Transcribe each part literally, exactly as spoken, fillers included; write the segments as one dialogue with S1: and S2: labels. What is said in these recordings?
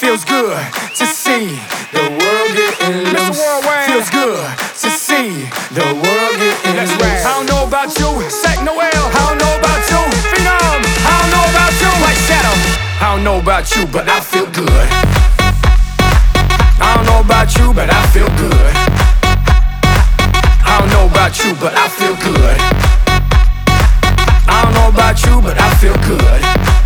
S1: Feels good to see the world getting loose. Feels good to see the world getting loose. I don't know about you, Sack Noel. I don't know about you, Phenom. I don't know about you, White Shadow. I don't know about you, but I feel good. I don't know about you, but I feel good. I don't know about you, but I feel good. I don't know about you, but I feel good.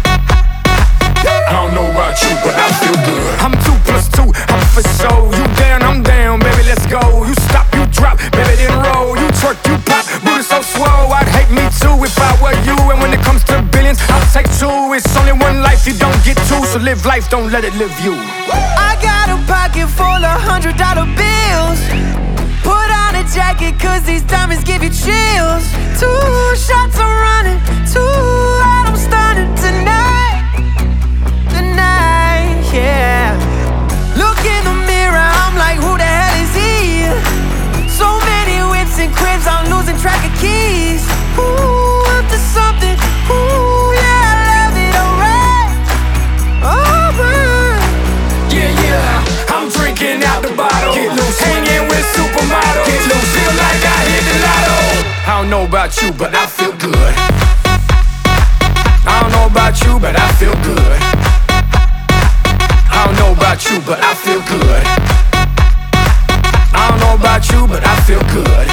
S1: I don't know about you, but I feel good. I'm two plus two, I'm for show. You down, I'm down, baby, let's go. You stop, you drop, baby, then roll. You twerk, you pop, booty so swole. I'd hate me too if I were you. And when it comes to billions, I'll take two. It's only one life, you don't get two. So live life, don't let it live you.
S2: I got a pocket full of hundred dollar bills. Put on a jacket, cause these diamonds give you chills. Two shots I'm running, two out I'm stunning tonight. Tonight, yeah. Look in the mirror, I'm like, who the hell is he? So many whips and cribs, I'm losing track of keys. Ooh, up to something, ooh, yeah, I love it, alright. Alright.
S1: Yeah, yeah, I'm drinking out the bottle. Get loose, hanging with supermodels. Get loose, feel like I hit the lotto. I don't know about you, but I feel good. I don't know about you, but I feel good. I don't know about you, but I feel good. I don't know about you, but I feel good.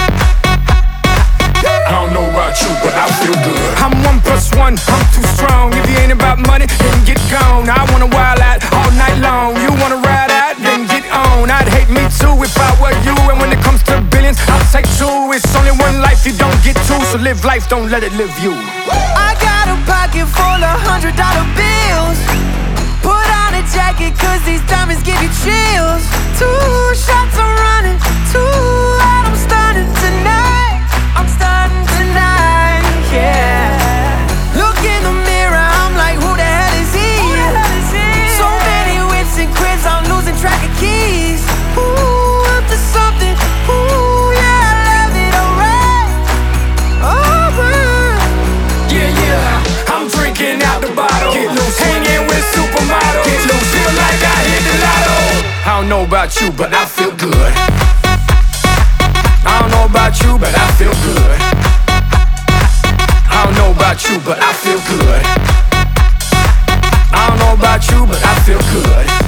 S1: I don't know about you, but I feel good. I'm one plus one, I'm too strong. If you ain't about money, then get gone. I wanna wild out all night long. You wanna ride out, then get on. I'd hate me too if I were you. And when it comes to billions, I'll take two. It's only one life, you don't get two. So live life, don't let it live you.
S2: I got a pocket full of hundred dollar bills. Put on a jacket, cause these diamonds give you chills. Two shots I'm running, two out I'm stunning tonight. I'm stunning tonight, yeah. Look in the mirror, I'm like, who the hell is he? So many whips and cribs, I'm losing track of keys. Ooh, up to something, ooh, yeah, I love it, alright. Alright.
S1: Yeah, yeah, I'm drinking out the bottle. Get loose, hanging with supermodels. Get loose, feel like I hit the lotto. I don't know about you, but I feel good. I don't know about you, but I feel good. I don't know about you, but I feel good. I don't know about you, but I feel good.